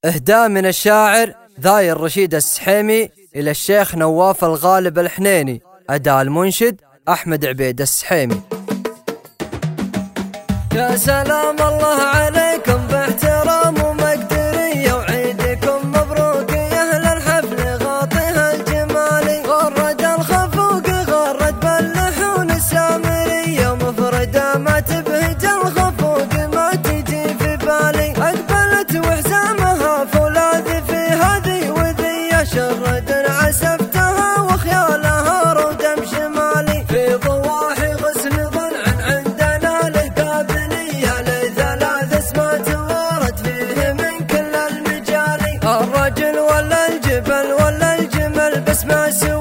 إهداء من الشاعر ذاي الرشيد السحيمي إلى الشيخ نواف الغالب الحنيني. أداء المنشد أحمد عبيد السحيمي. يا سلام الله عليكم باحترام ومقدرية، وعيدكم مبروك يا أهل الحفل غاطيها الجمالي. غرد الخفوق غرد باللحون السامرية، مفردة ما تبهج الخفوق ما تجي في بالي. أقبلت وحزامها فولاذ في هذه وذي، شرد عسفتها وخيالها رودم شمالي. في ضواحي غسل ضلع عندنا له قابلية، لثلاث اسمات ورد فيه من كل المجال. الرجل ولا الجبل ولا الجمل بس ما سوى